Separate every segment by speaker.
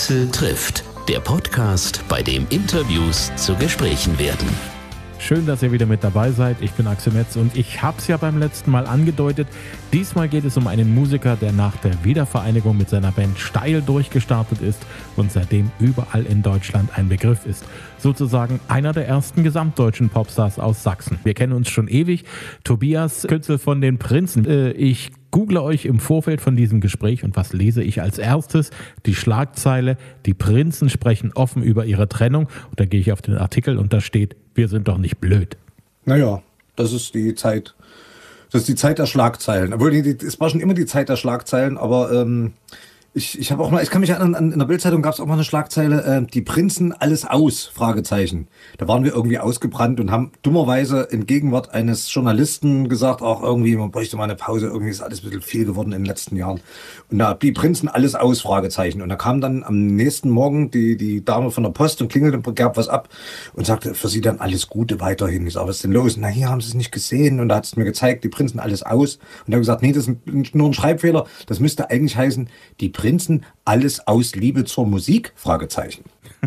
Speaker 1: Axel trifft, der Podcast, bei dem Interviews zu Gesprächen werden.
Speaker 2: Schön, dass ihr wieder mit dabei seid. Ich bin Axel Metz und ich habe es ja beim letzten Mal angedeutet. Diesmal geht es um einen Musiker, der nach der Wiedervereinigung mit seiner Band steil durchgestartet ist und seitdem überall in Deutschland ein Begriff ist. Sozusagen einer der ersten gesamtdeutschen Popstars aus Sachsen. Wir kennen uns schon ewig. Tobias Künzel von den Prinzen. Ich google euch im Vorfeld von diesem Gespräch und was lese ich als erstes? Die Schlagzeile: Die Prinzen sprechen offen über ihre Trennung. Und da gehe ich auf den Artikel und da steht: Wir sind doch nicht blöd.
Speaker 3: Naja, das ist die Zeit. Das ist die Zeit der Schlagzeilen. Obwohl, es war schon immer die Zeit der Schlagzeilen, aber ich habe auch mal, ich kann mich erinnern, in der Bildzeitung gab es auch mal eine Schlagzeile, die Prinzen alles aus, Fragezeichen. Da waren wir irgendwie ausgebrannt und haben dummerweise in Gegenwart eines Journalisten gesagt, auch irgendwie, man bräuchte mal eine Pause, irgendwie ist alles ein bisschen viel geworden in den letzten Jahren. Und da die Prinzen alles aus, Fragezeichen. Und da kam dann am nächsten Morgen die Dame von der Post und klingelte und gab was ab und sagte, für sie dann alles Gute weiterhin. Ich sag, was ist denn los? Na, hier haben sie es nicht gesehen. Und da hat es mir gezeigt, die Prinzen alles aus. Und da habe ich gesagt, nee, das ist nur ein Schreibfehler. Das müsste eigentlich heißen, die Prinzen alles aus Liebe zur Musik? Fragezeichen.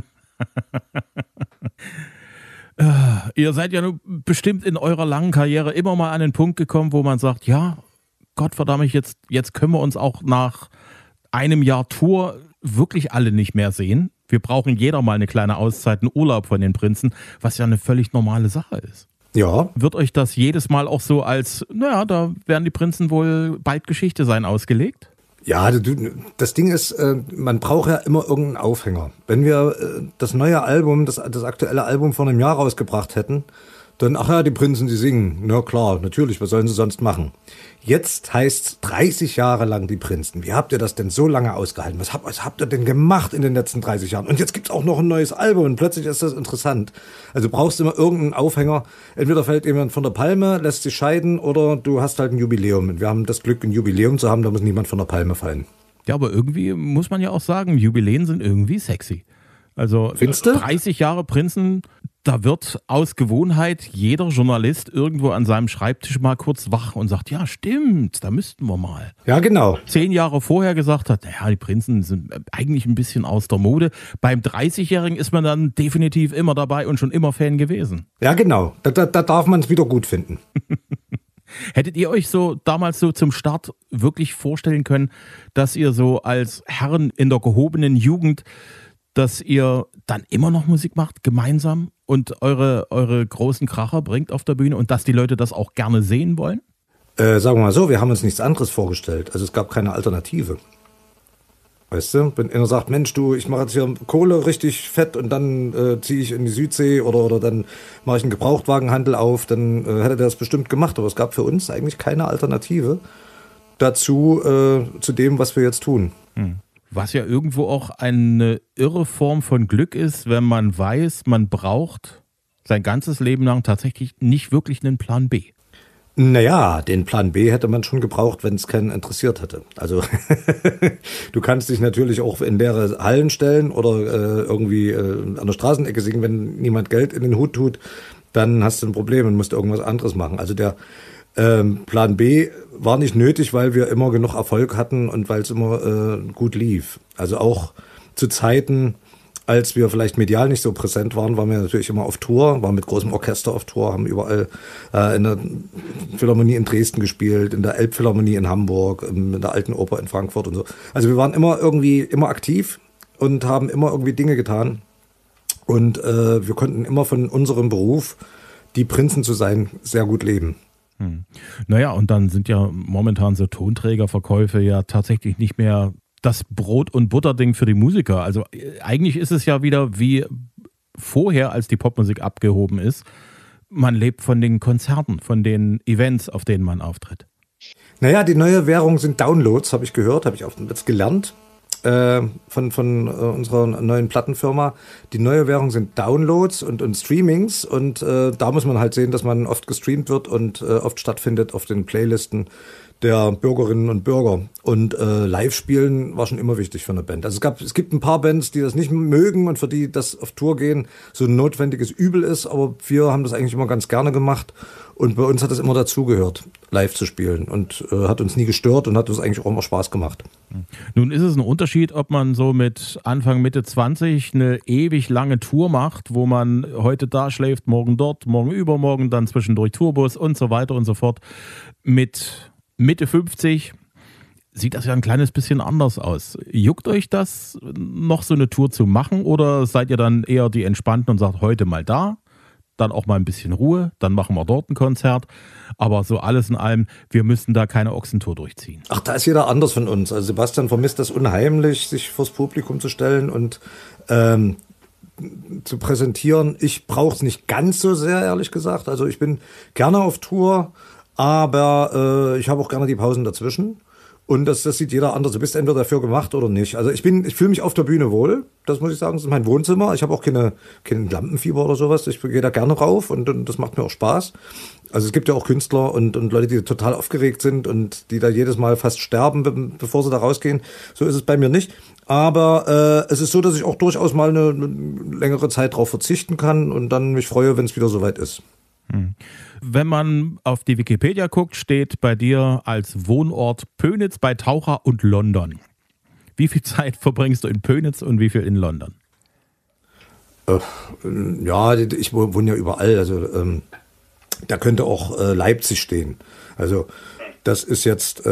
Speaker 2: Ihr seid ja bestimmt in eurer langen Karriere immer mal an den Punkt gekommen, wo man sagt, ja, Gottverdammt, jetzt können wir uns auch nach einem Jahr Tour wirklich alle nicht mehr sehen. Wir brauchen jeder mal eine kleine Auszeit, einen Urlaub von den Prinzen, was ja eine völlig normale Sache ist.
Speaker 3: Ja.
Speaker 2: Wird euch das jedes Mal auch so als, naja, da werden die Prinzen wohl bald Geschichte sein, ausgelegt?
Speaker 3: Ja, das Ding ist, man braucht ja immer irgendeinen Aufhänger. Wenn wir das neue Album, das aktuelle Album vor einem Jahr rausgebracht hätten, dann, ach ja, die Prinzen, die singen. Na klar, natürlich, was sollen sie sonst machen? Jetzt heißt's 30 Jahre lang die Prinzen. Wie habt ihr das denn so lange ausgehalten? Was habt ihr denn gemacht in den letzten 30 Jahren? Und jetzt gibt's auch noch ein neues Album und plötzlich ist das interessant. Also brauchst du immer irgendeinen Aufhänger. Entweder fällt jemand von der Palme, lässt sich scheiden, oder du hast halt ein Jubiläum. Und wir haben das Glück, ein Jubiläum zu haben, da muss niemand von der Palme fallen.
Speaker 2: Ja, aber irgendwie muss man ja auch sagen, Jubiläen sind irgendwie sexy. Also 30 Jahre Prinzen, da wird aus Gewohnheit jeder Journalist irgendwo an seinem Schreibtisch mal kurz wach und sagt, ja stimmt, da müssten wir mal.
Speaker 3: Ja, genau.
Speaker 2: 10 Jahre vorher gesagt hat, naja, die Prinzen sind eigentlich ein bisschen aus der Mode. Beim 30-Jährigen ist man dann definitiv immer dabei und schon immer Fan gewesen.
Speaker 3: Ja, genau. Da darf man es wieder gut finden.
Speaker 2: Hättet ihr euch so damals so zum Start wirklich vorstellen können, dass ihr so als Herren in der gehobenen Jugend, dass ihr dann immer noch Musik macht, gemeinsam, und eure großen Kracher bringt auf der Bühne und dass die Leute das auch gerne sehen wollen?
Speaker 3: Sagen wir mal so, wir haben uns nichts anderes vorgestellt. Also es gab keine Alternative. Weißt du, wenn einer sagt, Mensch, du, ich mache jetzt hier Kohle richtig fett und dann ziehe ich in die Südsee oder dann mache ich einen Gebrauchtwagenhandel auf, dann hätte der das bestimmt gemacht. Aber es gab für uns eigentlich keine Alternative dazu, zu dem, was wir jetzt tun.
Speaker 2: Was ja irgendwo auch eine irre Form von Glück ist, wenn man weiß, man braucht sein ganzes Leben lang tatsächlich nicht wirklich einen Plan B.
Speaker 3: Naja, den Plan B hätte man schon gebraucht, wenn es keinen interessiert hätte. Also du kannst dich natürlich auch in leere Hallen stellen oder irgendwie an der Straßenecke singen, wenn niemand Geld in den Hut tut, dann hast du ein Problem und musst irgendwas anderes machen. Also der Plan B war nicht nötig, weil wir immer genug Erfolg hatten und weil es immer gut lief. Also auch zu Zeiten, als wir vielleicht medial nicht so präsent waren, waren wir natürlich immer auf Tour, waren mit großem Orchester auf Tour, haben überall in der Philharmonie in Dresden gespielt, in der Elbphilharmonie in Hamburg, in der Alten Oper in Frankfurt und so. Also wir waren immer aktiv und haben immer irgendwie Dinge getan. Und wir konnten immer von unserem Beruf, die Prinzen zu sein, sehr gut leben.
Speaker 2: Naja, und dann sind ja momentan so Tonträgerverkäufe ja tatsächlich nicht mehr das Brot- und Butterding für die Musiker. Also eigentlich ist es ja wieder wie vorher, als die Popmusik abgehoben ist. Man lebt von den Konzerten, von den Events, auf denen man auftritt.
Speaker 3: Naja, die neue Währung sind Downloads, habe ich gehört, habe ich auch jetzt gelernt. Von unserer neuen Plattenfirma. Die neue Währung sind Downloads und Streamings und da muss man halt sehen, dass man oft gestreamt wird und oft stattfindet auf den Playlisten der Bürgerinnen und Bürger. Und Live-Spielen war schon immer wichtig für eine Band. Also es gibt ein paar Bands, die das nicht mögen und für die das auf Tour gehen so ein notwendiges Übel ist, aber wir haben das eigentlich immer ganz gerne gemacht. Und bei uns hat es immer dazugehört, live zu spielen. Und hat uns nie gestört und hat uns eigentlich auch immer Spaß gemacht.
Speaker 2: Nun ist es ein Unterschied, ob man so mit Anfang, Mitte 20 eine ewig lange Tour macht, wo man heute da schläft, morgen dort, morgen übermorgen, dann zwischendurch Tourbus und so weiter und so fort. Mit Mitte 50 sieht das ja ein kleines bisschen anders aus. Juckt euch das, noch so eine Tour zu machen, oder seid ihr dann eher die Entspannten und sagt, heute mal da, dann auch mal ein bisschen Ruhe, dann machen wir dort ein Konzert, aber so alles in allem, wir müssen da keine Ochsentour durchziehen?
Speaker 3: Ach, da ist jeder anders von uns. Also Sebastian vermisst das unheimlich, sich vors Publikum zu stellen und zu präsentieren. Ich brauche es nicht ganz so sehr, ehrlich gesagt. Also ich bin gerne auf Tour, aber ich habe auch gerne die Pausen dazwischen. Und das sieht jeder anders. Du bist entweder dafür gemacht oder nicht. Also ich fühle mich auf der Bühne wohl. Das muss ich sagen. Das ist mein Wohnzimmer. Ich habe auch kein Lampenfieber oder sowas. Ich gehe da gerne rauf und das macht mir auch Spaß. Also es gibt ja auch Künstler und Leute, die total aufgeregt sind und die da jedes Mal fast sterben, bevor sie da rausgehen. So ist es bei mir nicht. Aber es ist so, dass ich auch durchaus mal eine längere Zeit drauf verzichten kann und dann mich freue, wenn es wieder soweit ist.
Speaker 2: Wenn man auf die Wikipedia guckt, steht bei dir als Wohnort Pönitz bei Taucher und London. Wie viel Zeit verbringst du in Pönitz und wie viel in London?
Speaker 3: Ja, ich wohne ja überall. Also da könnte auch Leipzig stehen. Also das ist jetzt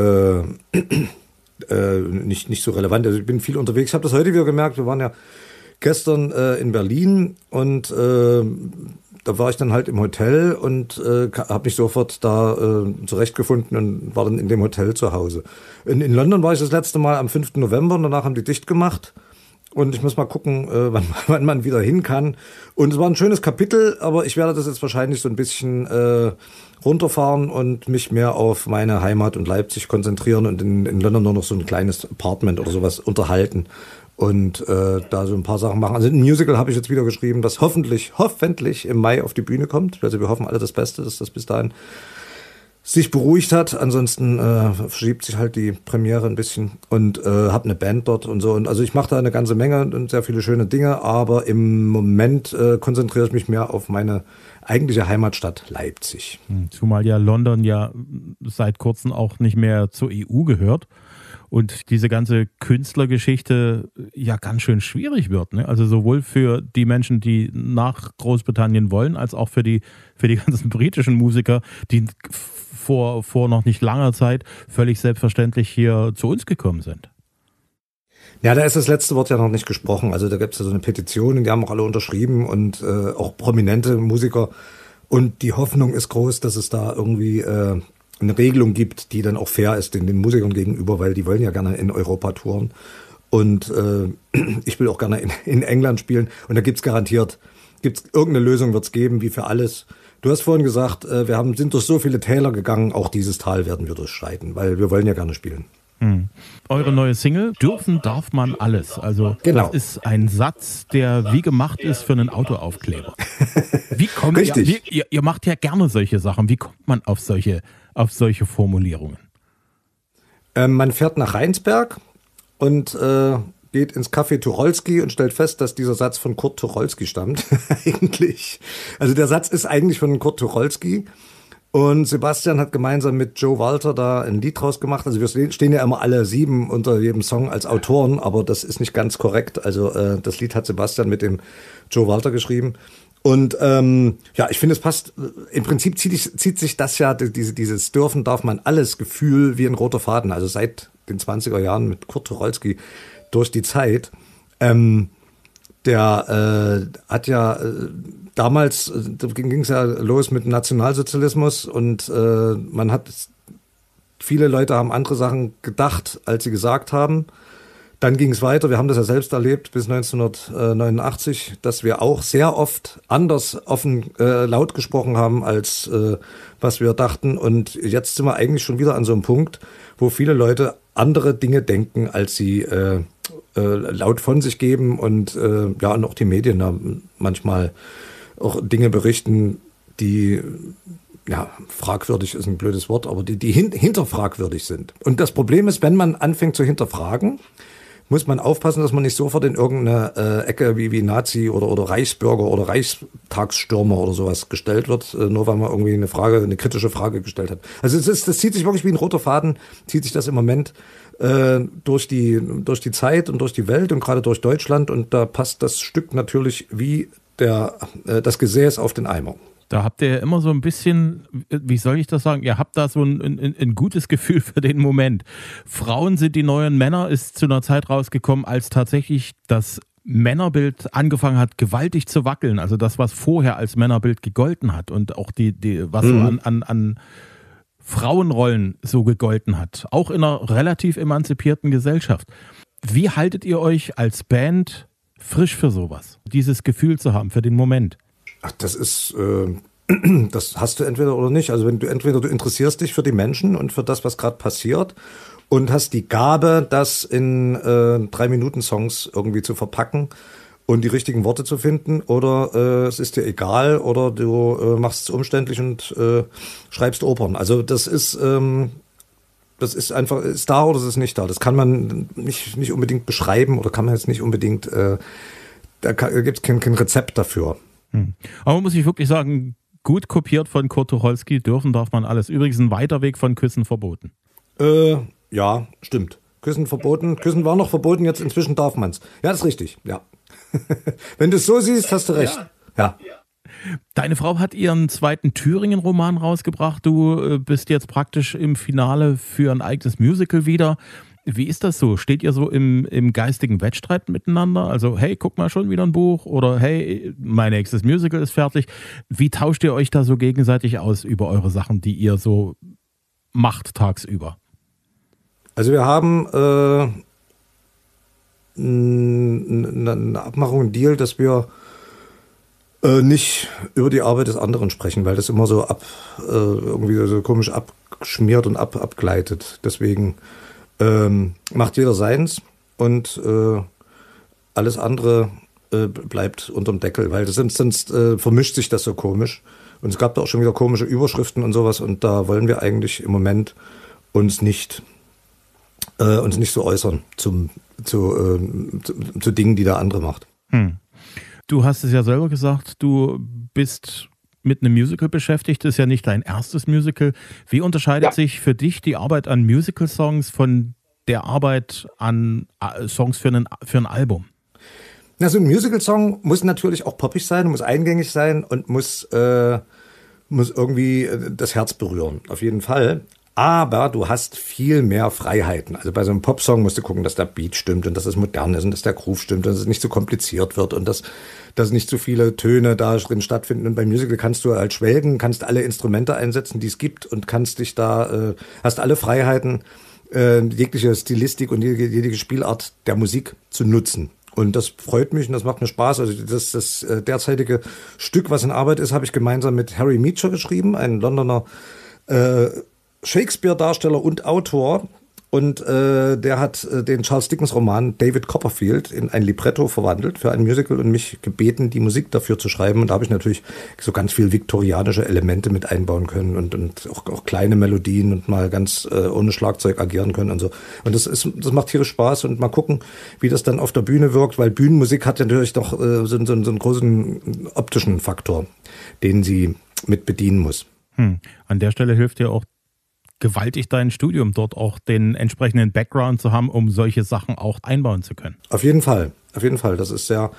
Speaker 3: nicht so relevant. Also ich bin viel unterwegs. Ich habe das heute wieder gemerkt. Wir waren ja gestern in Berlin und da war ich dann halt im Hotel und habe mich sofort da zurechtgefunden und war dann in dem Hotel zu Hause. In London war ich das letzte Mal am 5. November und danach haben die dicht gemacht. Und ich muss mal gucken, wann man wieder hin kann. Und es war ein schönes Kapitel, aber ich werde das jetzt wahrscheinlich so ein bisschen runterfahren und mich mehr auf meine Heimat und Leipzig konzentrieren und in London nur noch so ein kleines Apartment oder sowas unterhalten. Und da so ein paar Sachen machen. Also ein Musical habe ich jetzt wieder geschrieben, das hoffentlich im Mai auf die Bühne kommt. Also wir hoffen alle das Beste, dass das bis dahin sich beruhigt hat. Ansonsten verschiebt sich halt die Premiere ein bisschen und habe eine Band dort und so. Und also ich mache da eine ganze Menge und sehr viele schöne Dinge, aber im Moment konzentriere ich mich mehr auf meine eigentliche Heimatstadt Leipzig.
Speaker 2: Zumal ja London ja seit kurzem auch nicht mehr zur EU gehört. Und diese ganze Künstlergeschichte ja ganz schön schwierig wird, ne? Also sowohl für die Menschen, die nach Großbritannien wollen, als auch für die ganzen britischen Musiker, die vor noch nicht langer Zeit völlig selbstverständlich hier zu uns gekommen sind.
Speaker 3: Ja, da ist das letzte Wort ja noch nicht gesprochen. Also da gibt es ja so eine Petition, die haben auch alle unterschrieben und auch prominente Musiker. Und die Hoffnung ist groß, dass es da irgendwie eine Regelung gibt, die dann auch fair ist den Musikern gegenüber, weil die wollen ja gerne in Europa touren. Und ich will auch gerne in England spielen. Und da irgendeine Lösung wird's geben, wie für alles. Du hast vorhin gesagt, wir sind durch so viele Täler gegangen, auch dieses Tal werden wir durchschreiten, weil wir wollen ja gerne spielen.
Speaker 2: Eure neue Single, dürfen darf man alles. Also
Speaker 3: genau.
Speaker 2: Das ist ein Satz, der wie gemacht ist für einen Autoaufkleber.
Speaker 3: Richtig.
Speaker 2: Ihr macht ja gerne solche Sachen. Wie kommt man auf solche Formulierungen?
Speaker 3: Man fährt nach Rheinsberg und geht ins Café Tucholsky und stellt fest, dass dieser Satz von Kurt Tucholsky stammt. Eigentlich. Also der Satz ist eigentlich von Kurt Tucholsky. Und Sebastian hat gemeinsam mit Joe Walter da ein Lied draus gemacht. Also wir stehen ja immer alle 7 unter jedem Song als Autoren, aber das ist nicht ganz korrekt. Also das Lied hat Sebastian mit dem Joe Walter geschrieben. Und ich finde, es passt. Im Prinzip zieht sich das ja, dieses Dürfen darf man alles Gefühl wie ein roter Faden. Also seit den 20er Jahren mit Kurt Tucholsky durch die Zeit. Der hat ja damals, ging es ja los mit Nationalsozialismus und viele Leute haben andere Sachen gedacht, als sie gesagt haben. Dann ging es weiter, wir haben das ja selbst erlebt bis 1989, dass wir auch sehr oft anders laut gesprochen haben, als was wir dachten. Und jetzt sind wir eigentlich schon wieder an so einem Punkt, wo viele Leute andere Dinge denken, als sie laut von sich geben und und auch die Medien da manchmal auch Dinge berichten, die ja, fragwürdig ist ein blödes Wort, aber die hinterfragwürdig sind. Und das Problem ist, wenn man anfängt zu hinterfragen, muss man aufpassen, dass man nicht sofort in irgendeine Ecke wie Nazi oder Reichsbürger oder Reichstagsstürmer oder sowas gestellt wird, nur weil man irgendwie eine kritische Frage gestellt hat. Also das zieht sich wirklich wie ein roter Faden, zieht sich das im Moment durch die Zeit und durch die Welt und gerade durch Deutschland, und da passt das Stück natürlich wie das Gesäß auf den Eimer.
Speaker 2: Da habt ihr immer so ein bisschen, wie soll ich das sagen, ihr habt da so ein gutes Gefühl für den Moment. Frauen sind die neuen Männer ist zu einer Zeit rausgekommen, als tatsächlich das Männerbild angefangen hat, gewaltig zu wackeln. Also das, was vorher als Männerbild gegolten hat und auch was so an Frauenrollen so gegolten hat. Auch in einer relativ emanzipierten Gesellschaft. Wie haltet ihr euch als Band frisch für sowas? Dieses Gefühl zu haben für den Moment?
Speaker 3: Ach, das hast du entweder oder nicht. Also du interessierst dich für die Menschen und für das, was gerade passiert, und hast die Gabe, das in 3-Minuten-Songs irgendwie zu verpacken und die richtigen Worte zu finden, oder es ist dir egal, oder du machst es umständlich und schreibst Opern. Also das ist einfach, ist da oder ist es nicht da. Das kann man nicht unbedingt beschreiben oder kann man jetzt nicht unbedingt, da gibt es kein Rezept dafür.
Speaker 2: Aber man muss ich wirklich sagen, gut kopiert von Kurt Tucholsky, darf man alles. Übrigens ein weiter Weg von Küssen verboten.
Speaker 3: Ja, stimmt. Küssen verboten. Küssen war noch verboten, jetzt inzwischen darf man's. Ja, das ist richtig, ja. Wenn du es so siehst, hast du recht. Ja.
Speaker 2: Deine Frau hat ihren zweiten Thüringen-Roman rausgebracht. Du bist jetzt praktisch im Finale für ein eigenes Musical wieder. Wie ist das so? Steht ihr so im geistigen Wettstreit miteinander? Also, hey, guck mal, schon wieder ein Buch, oder hey, mein nächstes Musical ist fertig. Wie tauscht ihr euch da so gegenseitig aus über eure Sachen, die ihr so macht tagsüber?
Speaker 3: Also wir haben eine Abmachung, einen Deal, dass wir nicht über die Arbeit des anderen sprechen, weil das immer so irgendwie so komisch abschmiert und abgleitet. Deswegen macht jeder seins, und alles andere bleibt unterm Deckel, weil sonst vermischt sich das so komisch. Und es gab da auch schon wieder komische Überschriften und sowas, und da wollen wir eigentlich im Moment uns nicht so äußern zu Dingen, die der andere macht.
Speaker 2: Du hast es ja selber gesagt, du bist mit einem Musical beschäftigt, das ist ja nicht dein erstes Musical. Wie unterscheidet sich für dich die Arbeit an Musical-Songs von der Arbeit an Songs für ein Album?
Speaker 3: Na, so ein Musical-Song muss natürlich auch poppig sein, muss eingängig sein und muss irgendwie das Herz berühren, auf jeden Fall. Aber du hast viel mehr Freiheiten. Also bei so einem Popsong musst du gucken, dass der Beat stimmt und dass es modern ist und dass der Groove stimmt und dass es nicht so kompliziert wird und dass nicht so viele Töne da drin stattfinden. Und beim Musical kannst du halt schwelgen, kannst alle Instrumente einsetzen, die es gibt, und kannst dich hast alle Freiheiten, jegliche Stilistik und jegliche Spielart der Musik zu nutzen. Und das freut mich und das macht mir Spaß. Also das derzeitige Stück, was in Arbeit ist, habe ich gemeinsam mit Harry Meacher geschrieben, ein Londoner Shakespeare-Darsteller und Autor, und der hat den Charles Dickens-Roman David Copperfield in ein Libretto verwandelt für ein Musical und mich gebeten, die Musik dafür zu schreiben. Und da habe ich natürlich so ganz viel viktorianische Elemente mit einbauen können und auch kleine Melodien und mal ganz ohne Schlagzeug agieren können und so. Und das macht tierisch Spaß, und mal gucken, wie das dann auf der Bühne wirkt, weil Bühnenmusik hat ja natürlich doch so einen großen optischen Faktor, den sie mit bedienen muss.
Speaker 2: An der Stelle hilft dir auch gewaltig dein Studium, dort auch den entsprechenden Background zu haben, um solche Sachen auch einbauen zu können.
Speaker 3: Auf jeden Fall. Das ist sehr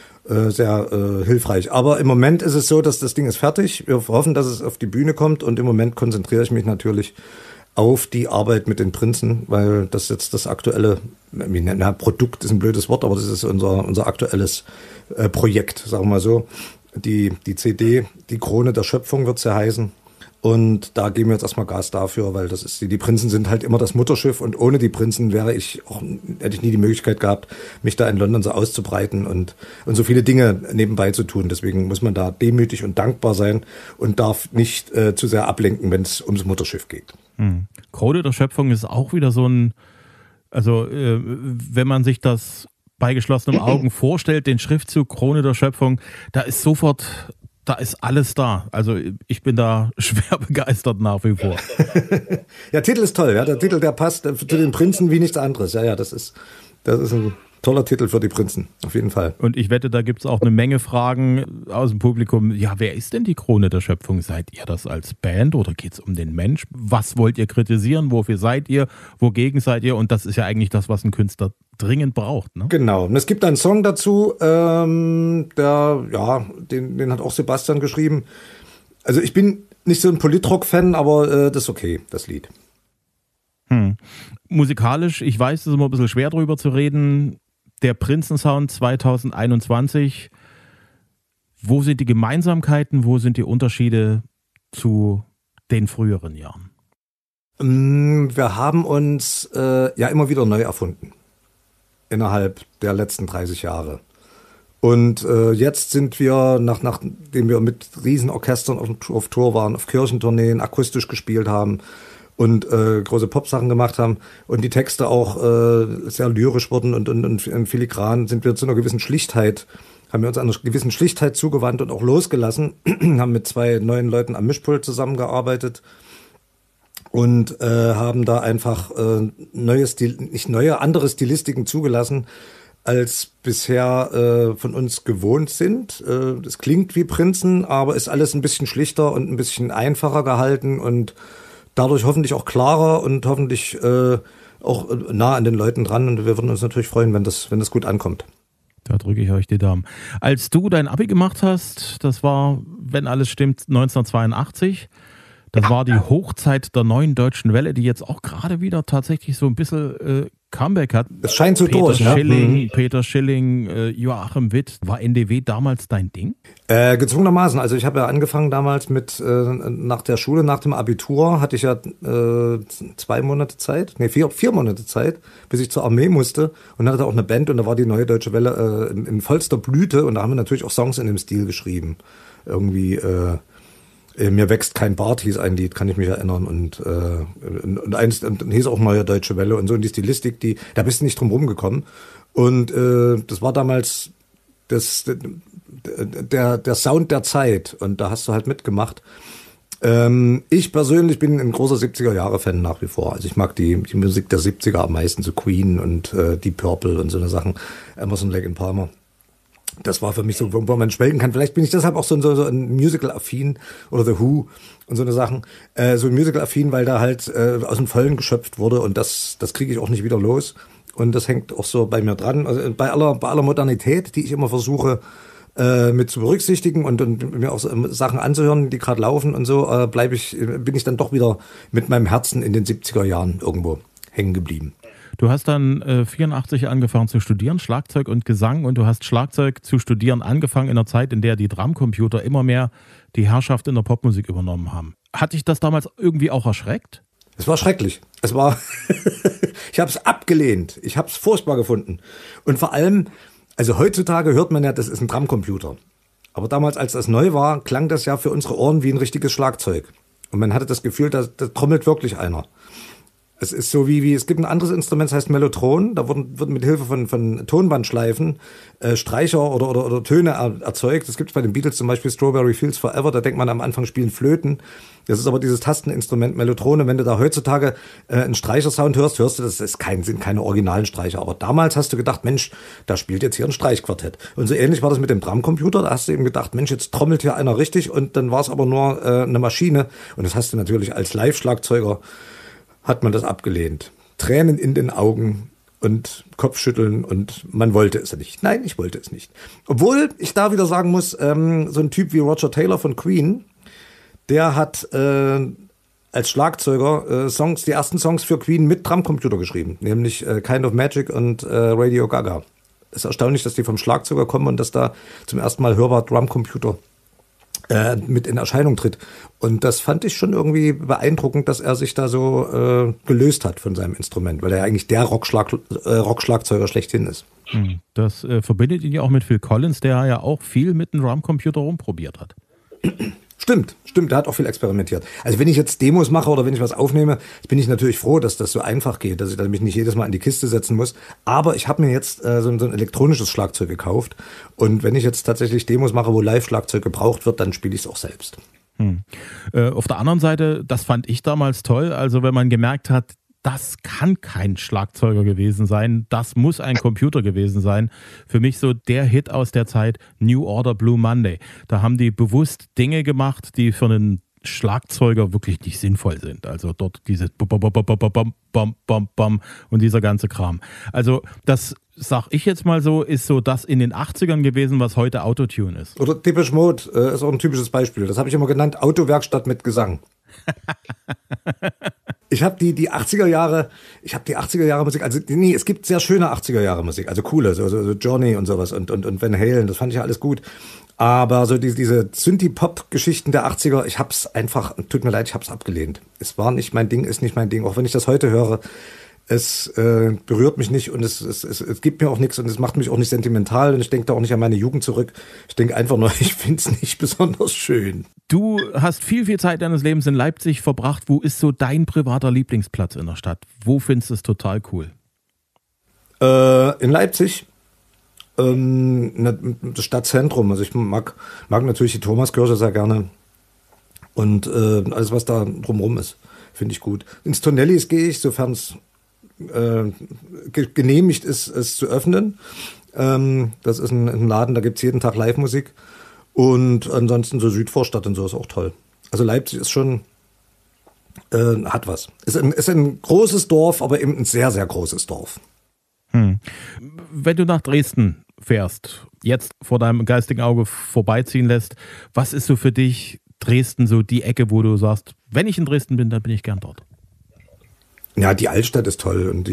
Speaker 3: hilfreich. Aber im Moment ist es so, dass das Ding ist fertig. Wir hoffen, dass es auf die Bühne kommt, und im Moment konzentriere ich mich natürlich auf die Arbeit mit den Prinzen, weil das jetzt das aktuelle, Produkt ist ein blödes Wort, aber das ist unser aktuelles Projekt, sagen wir mal so. Die CD, die Krone der Schöpfung wird sie heißen. Und da geben wir jetzt erstmal Gas dafür, weil die Prinzen sind halt immer das Mutterschiff, und ohne die Prinzen hätte ich nie die Möglichkeit gehabt, mich da in London so auszubreiten und so viele Dinge nebenbei zu tun. Deswegen muss man da demütig und dankbar sein und darf nicht zu sehr ablenken, wenn es ums Mutterschiff geht.
Speaker 2: Krone der Schöpfung ist auch wieder so wenn man sich das bei geschlossenen Augen vorstellt, den Schriftzug Krone der Schöpfung, da ist sofort da ist alles da. Also ich bin da schwer begeistert nach wie vor.
Speaker 3: Ja, Titel ist toll. Ja, der Titel, der passt zu den Prinzen wie nichts anderes. Ja, das ist ein toller Titel für die Prinzen, auf jeden Fall.
Speaker 2: Und ich wette, da gibt es auch eine Menge Fragen aus dem Publikum. Ja, wer ist denn die Krone der Schöpfung? Seid ihr das als Band oder geht es um den Mensch? Was wollt ihr kritisieren? Wofür seid ihr? Wogegen seid ihr? Und das ist ja eigentlich das, was ein Künstler dringend braucht. Ne?
Speaker 3: Genau. Und es gibt einen Song dazu, den hat auch Sebastian geschrieben. Also ich bin nicht so ein Politrock-Fan, aber das ist okay, das Lied.
Speaker 2: Musikalisch, ich weiß, es ist immer ein bisschen schwer drüber zu reden. Der Prinzensound 2021, wo sind die Gemeinsamkeiten, wo sind die Unterschiede zu den früheren Jahren?
Speaker 3: Wir haben uns immer wieder neu erfunden innerhalb der letzten 30 Jahre. Und jetzt sind wir, nachdem wir mit Riesenorchestern auf Tour waren, auf Kirchentourneen, akustisch gespielt haben und große Popsachen gemacht haben und die Texte auch sehr lyrisch wurden und filigran, sind wir zu einer gewissen Schlichtheit, haben wir uns einer gewissen Schlichtheit zugewandt und auch losgelassen, haben mit 2 neuen Leuten am Mischpult zusammengearbeitet und haben da einfach andere Stilistiken zugelassen, als bisher von uns gewohnt sind. Das klingt wie Prinzen, aber ist alles ein bisschen schlichter und ein bisschen einfacher gehalten und dadurch hoffentlich auch klarer und hoffentlich auch nah an den Leuten dran. Und wir würden uns natürlich freuen, wenn das gut ankommt.
Speaker 2: Da drücke ich euch die Daumen. Als du dein Abi gemacht hast, das war, wenn alles stimmt, 1982. Das war die Hochzeit der neuen deutschen Welle, die jetzt auch gerade wieder tatsächlich so ein bisschen Comeback hat.
Speaker 3: Es scheint so durch,
Speaker 2: ne? Peter Schilling, Joachim Witt. War NDW damals dein Ding?
Speaker 3: Gezwungenermaßen. Also ich habe ja angefangen damals mit, nach der Schule, nach dem Abitur, hatte ich ja 4 Monate Zeit, bis ich zur Armee musste und hatte auch eine Band und da war die Neue Deutsche Welle in vollster Blüte und da haben wir natürlich auch Songs in dem Stil geschrieben. Irgendwie Mir wächst kein Bart hieß ein Lied, kann ich mich erinnern. Und eins hieß auch Neue Deutsche Welle und so. Und die Stilistik, da bist du nicht drum rumgekommen. Und das war damals der Sound der Zeit. Und da hast du halt mitgemacht. Ich persönlich bin ein großer 70er-Jahre-Fan nach wie vor. Also ich mag die Musik der 70er am meisten, so Queen und Deep Purple und so eine Sachen. Emerson, Lake and Palmer. Das war für mich so, wo man schwelgen kann. Vielleicht bin ich deshalb auch so ein Musical-affin oder The Who und so eine Sachen. So Musical-affin, weil da halt aus dem Vollen geschöpft wurde und das kriege ich auch nicht wieder los. Und das hängt auch so bei mir dran. Also bei aller Modernität, die ich immer versuche mit zu berücksichtigen und mir auch so Sachen anzuhören, die gerade laufen und so, bin ich dann doch wieder mit meinem Herzen in den 70er Jahren irgendwo hängen geblieben.
Speaker 2: Du hast dann 84 angefangen zu studieren, Schlagzeug und Gesang, und du hast Schlagzeug zu studieren angefangen in einer Zeit, in der die Drumcomputer immer mehr die Herrschaft in der Popmusik übernommen haben. Hat dich das damals irgendwie auch erschreckt?
Speaker 3: Es war schrecklich. Ich habe es abgelehnt. Ich habe es furchtbar gefunden. Und vor allem, also heutzutage hört man ja, das ist ein Drumcomputer. Aber damals, als das neu war, klang das ja für unsere Ohren wie ein richtiges Schlagzeug. Und man hatte das Gefühl, da trommelt wirklich einer. Es ist so wie es gibt ein anderes Instrument, das heißt Mellotron. Da wird mit Hilfe von Tonbandschleifen Streicher oder Töne erzeugt. Das gibt es bei den Beatles zum Beispiel Strawberry Fields Forever. Da denkt man am Anfang spielen Flöten. Das ist aber dieses Tasteninstrument Mellotrone. Wenn du da heutzutage einen Streichersound hörst du, das sind keine originalen Streicher. Aber damals hast du gedacht, Mensch, da spielt jetzt hier ein Streichquartett. Und so ähnlich war das mit dem Drumcomputer. Da hast du eben gedacht, Mensch, jetzt trommelt hier einer richtig. Und dann war es aber nur eine Maschine. Und das hast du natürlich als Live-Schlagzeuger hat man das abgelehnt. Tränen in den Augen und Kopfschütteln und man wollte es nicht. Nein, ich wollte es nicht. Obwohl ich da wieder sagen muss, so ein Typ wie Roger Taylor von Queen, der hat als Schlagzeuger die ersten Songs für Queen mit Drumcomputer geschrieben, nämlich Kind of Magic und Radio Gaga. Es ist erstaunlich, dass die vom Schlagzeuger kommen und dass da zum ersten Mal hörbar Drumcomputer mit in Erscheinung tritt. Und das fand ich schon irgendwie beeindruckend, dass er sich da so gelöst hat von seinem Instrument, weil er eigentlich der Rockschlagzeuger schlechthin ist.
Speaker 2: Das verbindet ihn ja auch mit Phil Collins, der ja auch viel mit dem Drumcomputer rumprobiert hat.
Speaker 3: Stimmt, der hat auch viel experimentiert. Also wenn ich jetzt Demos mache oder wenn ich was aufnehme, bin ich natürlich froh, dass das so einfach geht, dass ich mich nicht jedes Mal in die Kiste setzen muss. Aber ich habe mir jetzt so ein elektronisches Schlagzeug gekauft und wenn ich jetzt tatsächlich Demos mache, wo Live-Schlagzeug gebraucht wird, dann spiele ich es auch selbst.
Speaker 2: Auf der anderen Seite, das fand ich damals toll, also wenn man gemerkt hat, das kann kein Schlagzeuger gewesen sein, das muss ein Computer gewesen sein. Für mich so der Hit aus der Zeit, New Order Blue Monday. Da haben die bewusst Dinge gemacht, die für einen Schlagzeuger wirklich nicht sinnvoll sind. Also dort dieses Bom und dieser ganze Kram. Also das, sag ich jetzt mal so, ist so das in den 80ern gewesen, was heute Autotune ist.
Speaker 3: Oder Depeche Mode ist auch ein typisches Beispiel. Das habe ich immer genannt, Autowerkstatt mit Gesang. Ich habe die 80er Jahre Musik, also nee, es gibt sehr schöne 80er Jahre Musik, also coole, so Journey und sowas und Van Halen, das fand ich ja alles gut. Aber so diese Synthie-Pop-Geschichten der 80er, ich hab's einfach, tut mir leid, ich hab's abgelehnt. Es war nicht mein Ding, ist nicht mein Ding, auch wenn ich das heute höre. Es berührt mich nicht und es gibt mir auch nichts und es macht mich auch nicht sentimental und ich denke da auch nicht an meine Jugend zurück. Ich denke einfach nur, ich finde es nicht besonders schön.
Speaker 2: Du hast viel Zeit deines Lebens in Leipzig verbracht. Wo ist so dein privater Lieblingsplatz in der Stadt? Wo findest du es total cool?
Speaker 3: In Leipzig, das Stadtzentrum. Also ich mag natürlich die Thomaskirche sehr gerne und alles, was da drumherum ist, finde ich gut. Ins Tonellis gehe ich, sofern es genehmigt ist, es zu öffnen. Das ist ein Laden, da gibt's jeden Tag Live-Musik. Und ansonsten so Südvorstadt und so ist auch toll. Also Leipzig ist schon, hat was. Ist ein großes Dorf, aber eben ein sehr, sehr großes Dorf.
Speaker 2: Wenn du nach Dresden fährst, jetzt vor deinem geistigen Auge vorbeiziehen lässt, was ist so für dich Dresden so die Ecke, wo du sagst, wenn ich in Dresden bin, dann bin ich gern dort?
Speaker 3: Ja, die Altstadt ist toll und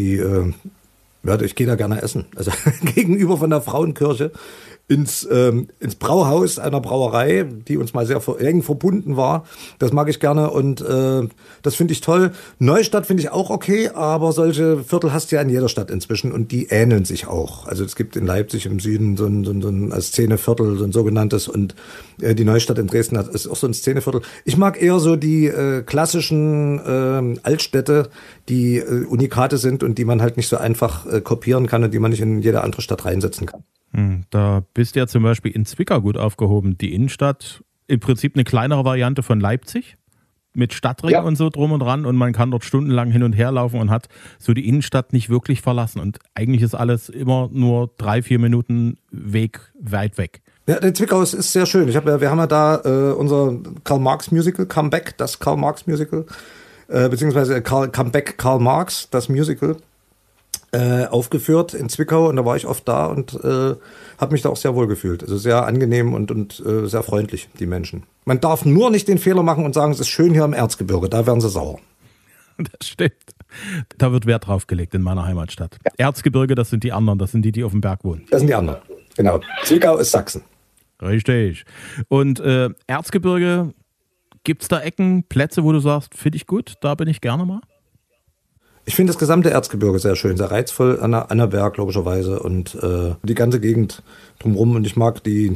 Speaker 3: ich gehe da gerne essen. Also gegenüber von der Frauenkirche ins Brauhaus einer Brauerei, die uns mal sehr eng verbunden war. Das mag ich gerne und das finde ich toll. Neustadt finde ich auch okay, aber solche Viertel hast du ja in jeder Stadt inzwischen und die ähneln sich auch. Also es gibt in Leipzig im Süden so ein Szeneviertel, so ein sogenanntes und die Neustadt in Dresden ist auch so ein Szeneviertel. Ich mag eher so die klassischen Altstädte, die Unikate sind und die man halt nicht so einfach kopieren kann und die man nicht in jede andere Stadt reinsetzen kann.
Speaker 2: Da bist du ja zum Beispiel in Zwickau gut aufgehoben. Die Innenstadt, im Prinzip eine kleinere Variante von Leipzig, mit Stadtring und so drum und dran und man kann dort stundenlang hin und her laufen und hat so die Innenstadt nicht wirklich verlassen. Und eigentlich ist alles immer nur 3-4 Minuten Weg weit weg.
Speaker 3: Ja, der Zwickau ist sehr schön. Wir haben ja da unser Karl-Marx-Musical, Comeback, das Karl-Marx-Musical, beziehungsweise Comeback Karl Marx, das Musical, aufgeführt in Zwickau und da war ich oft da und habe mich da auch sehr wohl gefühlt. Also sehr angenehm und sehr freundlich, die Menschen. Man darf nur nicht den Fehler machen und sagen, es ist schön hier im Erzgebirge, da werden sie sauer.
Speaker 2: Das stimmt. Da wird Wert drauf gelegt in meiner Heimatstadt. Ja. Erzgebirge, das sind die anderen, das sind die auf dem Berg wohnen.
Speaker 3: Das sind die anderen, genau. Zwickau ist Sachsen.
Speaker 2: Richtig. Und Erzgebirge, gibt es da Ecken, Plätze, wo du sagst, finde ich gut, da bin ich gerne mal?
Speaker 3: Ich finde das gesamte Erzgebirge sehr schön, sehr reizvoll, Annaberg logischerweise und die ganze Gegend drumherum. Und ich mag die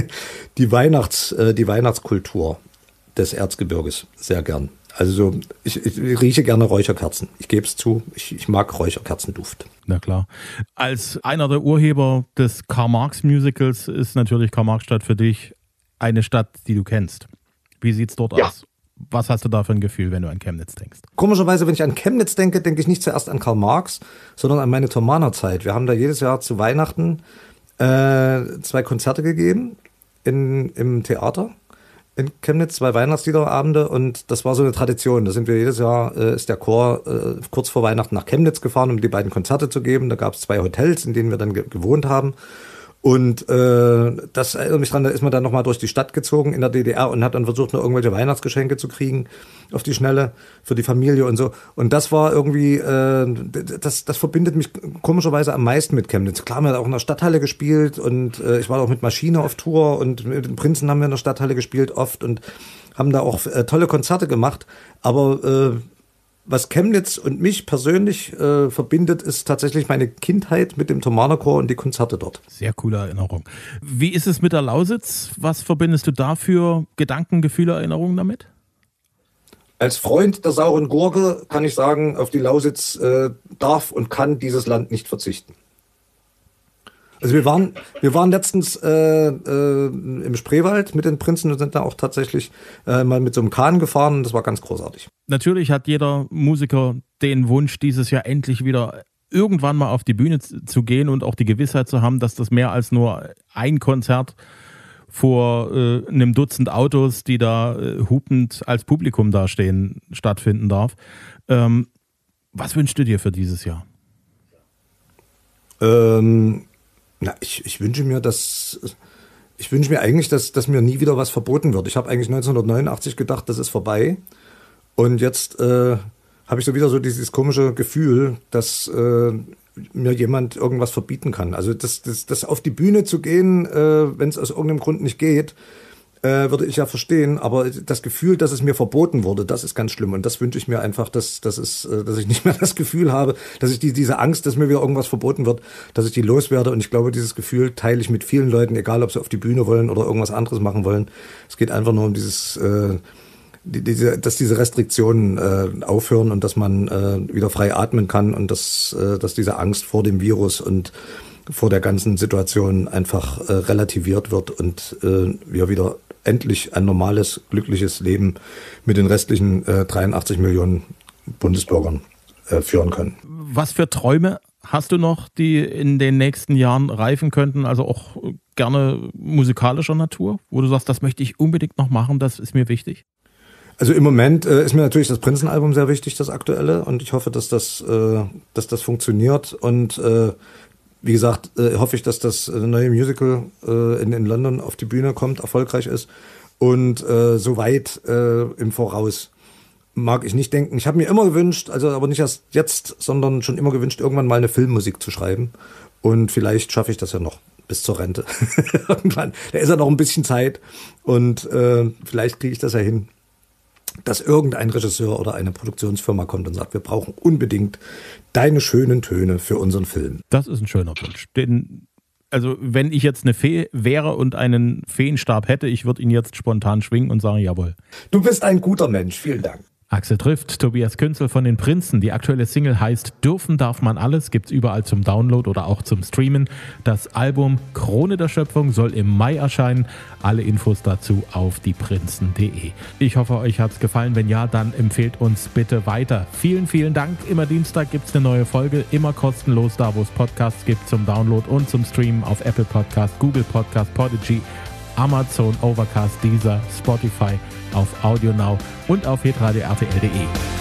Speaker 3: Weihnachtskultur des Erzgebirges sehr gern. Also ich rieche gerne Räucherkerzen. Ich gebe es zu, ich mag Räucherkerzenduft.
Speaker 2: Na klar. Als einer der Urheber des Karl-Marx-Musicals ist natürlich Karl-Marx-Stadt für dich eine Stadt, die du kennst. Wie sieht's dort aus? Was hast du da für ein Gefühl, wenn du an Chemnitz denkst?
Speaker 3: Komischerweise, wenn ich an Chemnitz denke, denke ich nicht zuerst an Karl Marx, sondern an meine Thomaner-Zeit. Wir haben da jedes Jahr zu Weihnachten 2 Konzerte gegeben im Theater in Chemnitz, 2 Weihnachtsliederabende und das war so eine Tradition. Da sind wir jedes Jahr, ist der Chor kurz vor Weihnachten nach Chemnitz gefahren, um die beiden Konzerte zu geben. Da gab es 2 Hotels, in denen wir dann gewohnt haben. Und das erinnert mich dran, da ist man dann nochmal durch die Stadt gezogen in der DDR und hat dann versucht, noch irgendwelche Weihnachtsgeschenke zu kriegen auf die Schnelle für die Familie und so. Und das war irgendwie, das verbindet mich komischerweise am meisten mit Chemnitz. Klar, wir haben auch in der Stadthalle gespielt und ich war auch mit Maschine auf Tour und mit den Prinzen haben wir in der Stadthalle gespielt oft und haben da auch tolle Konzerte gemacht. Aber was Chemnitz und mich persönlich verbindet, ist tatsächlich meine Kindheit mit dem Thomaner Chor und die Konzerte dort.
Speaker 2: Sehr coole Erinnerung. Wie ist es mit der Lausitz? Was verbindest du da für Gedanken, Gefühle, Erinnerungen damit?
Speaker 3: Als Freund der sauren Gurke kann ich sagen, auf die Lausitz darf und kann dieses Land nicht verzichten. Also wir waren letztens im Spreewald mit den Prinzen und sind da auch tatsächlich mal mit so einem Kahn gefahren und das war ganz großartig.
Speaker 2: Natürlich hat jeder Musiker den Wunsch, dieses Jahr endlich wieder irgendwann mal auf die Bühne zu gehen und auch die Gewissheit zu haben, dass das mehr als nur ein Konzert vor einem Dutzend Autos, die da hupend als Publikum dastehen, stattfinden darf. Was wünschst du dir für dieses Jahr?
Speaker 3: Ich wünsche mir eigentlich, dass mir nie wieder was verboten wird. Ich habe eigentlich 1989 gedacht, das ist vorbei. Und jetzt habe ich so wieder so dieses komische Gefühl, dass mir jemand irgendwas verbieten kann. Also das auf die Bühne zu gehen, wenn es aus irgendeinem Grund nicht geht, würde ich ja verstehen. Aber das Gefühl, dass es mir verboten wurde, das ist ganz schlimm. Und das wünsche ich mir einfach, dass ich nicht mehr das Gefühl habe, dass ich diese Angst, dass mir wieder irgendwas verboten wird, dass ich die loswerde. Und ich glaube, dieses Gefühl teile ich mit vielen Leuten, egal ob sie auf die Bühne wollen oder irgendwas anderes machen wollen. Es geht einfach nur um dass diese Restriktionen aufhören und dass man wieder frei atmen kann und dass diese Angst vor dem Virus und vor der ganzen Situation einfach relativiert wird und wir wieder endlich ein normales, glückliches Leben mit den restlichen 83 Millionen Bundesbürgern führen können.
Speaker 2: Was für Träume hast du noch, die in den nächsten Jahren reifen könnten, also auch gerne musikalischer Natur, wo du sagst, das möchte ich unbedingt noch machen, das ist mir wichtig?
Speaker 3: Also im Moment ist mir natürlich das Prinzenalbum sehr wichtig, das aktuelle, und ich hoffe, dass das funktioniert und wie gesagt, hoffe ich, dass das neue Musical in London auf die Bühne kommt, erfolgreich ist und so weit im Voraus mag ich nicht denken. Ich habe mir immer gewünscht, also aber nicht erst jetzt, sondern schon immer gewünscht, irgendwann mal eine Filmmusik zu schreiben und vielleicht schaffe ich das ja noch bis zur Rente. Irgendwann, da ist ja noch ein bisschen Zeit und vielleicht kriege ich das ja hin, dass irgendein Regisseur oder eine Produktionsfirma kommt und sagt, wir brauchen unbedingt deine schönen Töne für unseren Film.
Speaker 2: Das ist ein schöner Wunsch. Also wenn ich jetzt eine Fee wäre und einen Feenstab hätte, ich würde ihn jetzt spontan schwingen und sagen, jawohl.
Speaker 3: Du bist ein guter Mensch, vielen Dank.
Speaker 2: Axel trifft Tobias Künzel von den Prinzen. Die aktuelle Single heißt Dürfen darf man alles, gibt's überall zum Download oder auch zum Streamen. Das Album Krone der Schöpfung soll im Mai erscheinen. Alle Infos dazu auf dieprinzen.de. Ich hoffe, euch hat's gefallen. Wenn ja, dann empfehlt uns bitte weiter. Vielen, vielen Dank. Immer Dienstag gibt's eine neue Folge. Immer kostenlos da, wo es Podcasts gibt, zum Download und zum Streamen auf Apple Podcast, Google Podcast, Podigy, Amazon, Overcast, Deezer, Spotify, auf AudioNow und auf hitradio-rtl.de.